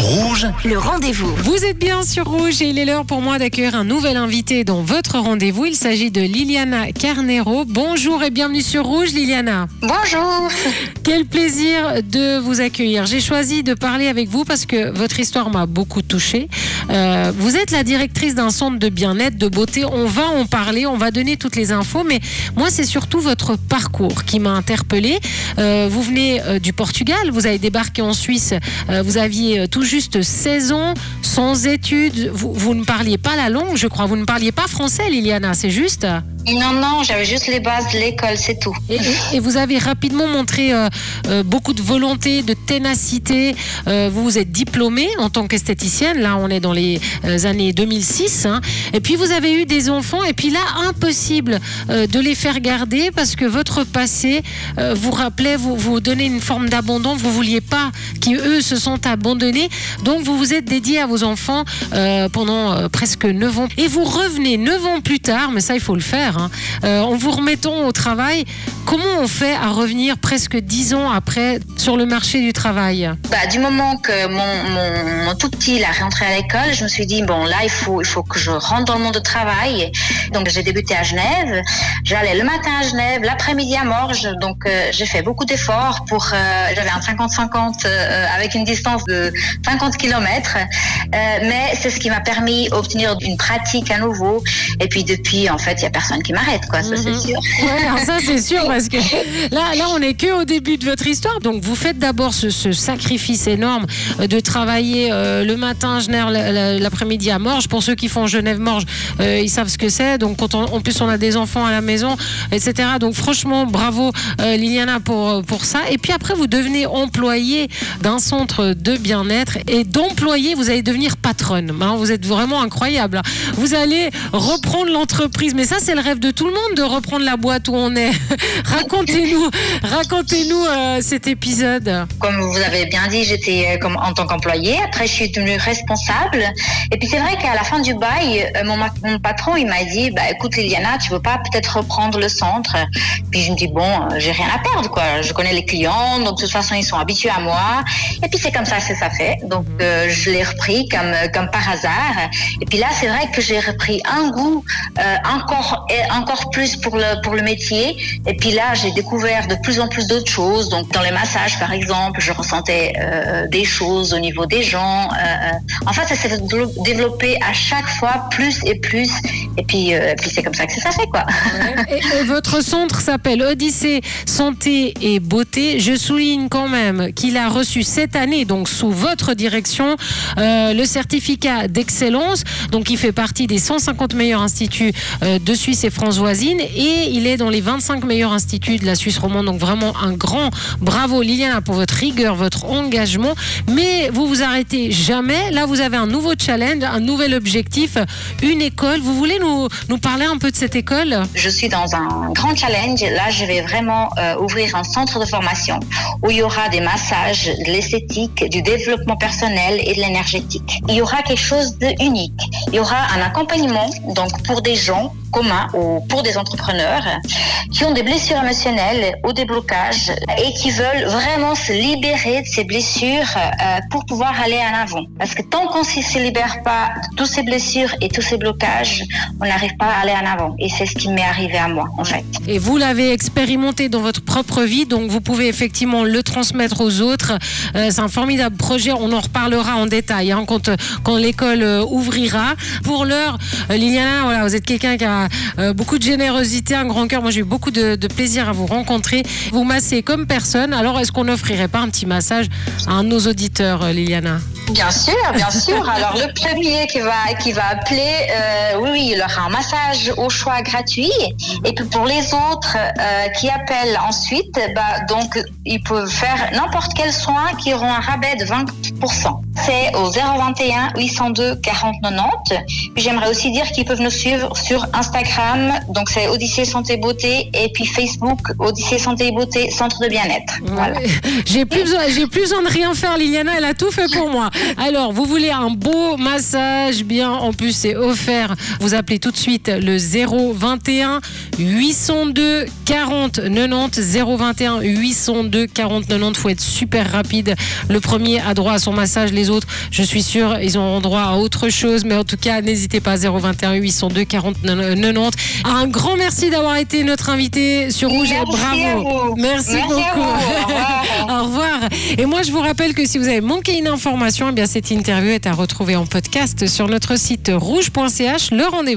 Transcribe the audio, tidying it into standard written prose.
Rouge, le rendez-vous. Vous êtes bien sur Rouge et il est l'heure pour moi d'accueillir un nouvel invité dans votre rendez-vous. Il s'agit de Liliana Carneiro. Bonjour et bienvenue sur Rouge, Liliana. Bonjour. Quel plaisir de vous accueillir. J'ai choisi de parler avec vous parce que votre histoire m'a beaucoup touchée. Vous êtes la directrice d'un centre de bien-être, de beauté. On va en parler, on va donner toutes les infos, mais moi c'est surtout votre parcours qui m'a interpellée. Vous venez du Portugal, vous avez débarqué en Suisse, vous aviez tout juste 16 ans, sans études, vous ne parliez pas la langue, je crois, vous ne parliez pas français, Liliana, c'est juste ? Non, j'avais juste les bases de l'école, c'est tout. Et vous avez rapidement montré beaucoup de volonté, de ténacité. Vous vous êtes diplômée en tant qu'esthéticienne. Là, on est dans les années 2006. Hein. Et puis, vous avez eu des enfants. Et puis là, impossible de les faire garder parce que votre passé vous rappelait, vous donnait une forme d'abandon. Vous ne vouliez pas qu'eux se sont abandonnés. Donc, vous vous êtes dédiée à vos enfants pendant presque 9 ans. Et vous revenez 9 ans plus tard, mais ça, il faut le faire. En vous remettant au travail, comment on fait à revenir presque 10 ans après sur le marché du travail ? Du moment que mon tout petit est rentré à l'école, je me suis dit, bon là il faut que je rentre dans le monde du travail. Donc j'ai débuté à Genève, j'allais le matin à Genève, l'après-midi à Morges, donc j'ai fait beaucoup d'efforts j'avais un 50-50 avec une distance de 50 km, mais c'est ce qui m'a permis d'obtenir une pratique à nouveau, et puis depuis en fait il n'y a personne qui m'arrête, quoi, ça c'est sûr. Ouais, ça c'est sûr, parce que là on n'est que au début de votre histoire. Donc vous faites d'abord ce sacrifice énorme de travailler le matin à Genève, l'après-midi à Morges. Pour ceux qui font Genève-Morges, ils savent ce que c'est. Donc quand en plus on a des enfants à la maison, etc. Donc franchement bravo Liliana pour ça. Et puis après vous devenez employée d'un centre de bien-être, et d'employée vous allez devenir patronne. Vous êtes vraiment incroyable. Vous allez reprendre l'entreprise, mais ça c'est le rêve de tout le monde, de reprendre la boîte où on est. Racontez-nous cet épisode. Comme vous avez bien dit, j'étais en tant qu'employée. Après, je suis devenue responsable. Et puis c'est vrai qu'à la fin du bail, mon patron il m'a dit, écoute Liliana, tu veux pas peut-être reprendre le centre ? Puis je me dis j'ai rien à perdre, quoi. Je connais les clients, donc de toute façon ils sont habitués à moi. Et puis c'est comme ça que ça fait. Donc je l'ai repris comme par hasard. Et puis là c'est vrai que j'ai repris un goût encore plus pour le métier. Et puis là, j'ai découvert de plus en plus d'autres choses. Donc, dans les massages, par exemple, je ressentais des choses au niveau des gens. En fait, ça s'est développé à chaque fois plus et plus. Et puis c'est comme ça que ça fait, quoi. Et votre centre s'appelle Odyssée Santé et Beauté. Je souligne quand même qu'il a reçu cette année, donc sous votre direction, le certificat d'excellence. Donc, il fait partie des 150 meilleurs instituts de Suisse et France voisine, et il est dans les 25 meilleurs instituts de la Suisse romande. Donc vraiment un grand bravo Liliana pour votre rigueur, votre engagement. Mais vous vous arrêtez jamais. Là vous avez un nouveau challenge, un nouvel objectif, une école. Vous voulez nous parler un peu de cette école ? Je suis dans un grand challenge. Là je vais vraiment ouvrir un centre de formation où il y aura des massages, de l'esthétique, du développement personnel et de l'énergétique. Il y aura quelque chose d'unique. Il y aura un accompagnement donc pour des gens communs ou pour des entrepreneurs qui ont des blessures émotionnelles ou des blocages et qui veulent vraiment se libérer de ces blessures pour pouvoir aller en avant. Parce que tant qu'on ne se libère pas de toutes ces blessures et tous ces blocages, on n'arrive pas à aller en avant. Et c'est ce qui m'est arrivé à moi, en fait. Et vous l'avez expérimenté dans votre propre vie, donc vous pouvez effectivement le transmettre aux autres. C'est un formidable projet, on en reparlera en détail quand l'école ouvrira. Pour l'heure, Liliana, voilà, vous êtes quelqu'un qui a beaucoup de générosité, un grand cœur. Moi, j'ai eu beaucoup de plaisir à vous rencontrer. Vous massez comme personne. Alors, est-ce qu'on n'offrirait pas un petit massage à un de nos auditeurs, Liliana ? Bien sûr. Alors, le premier qui va appeler, oui, il aura un massage au choix gratuit. Et puis, pour les autres qui appellent ensuite, donc, ils peuvent faire n'importe quel soin qui auront un rabais de 20%. C'est au 021 802 40 90. Puis, j'aimerais aussi dire qu'ils peuvent nous suivre sur Instagram. Donc, c'est Odyssée Santé Beauté. Et puis, Facebook, Odyssée Santé Beauté, Centre de bien-être. Voilà. J'ai plus besoin de rien faire, Liliana. Elle a tout fait pour moi. Alors, vous voulez un beau massage, bien, en plus c'est offert. Vous appelez tout de suite le 021 802 40 90 021 802 40 90. Faut être super rapide. Le premier a droit à son massage, les autres, je suis sûre, ils auront droit à autre chose. Mais en tout cas, n'hésitez pas, 021 802 40 90. Un grand merci d'avoir été notre invité sur Rouge. Bravo. Merci beaucoup. Au revoir. Et moi, je vous rappelle que si vous avez manqué une information, eh bien, cette interview est à retrouver en podcast sur notre site rouge.ch. Le rendez-vous.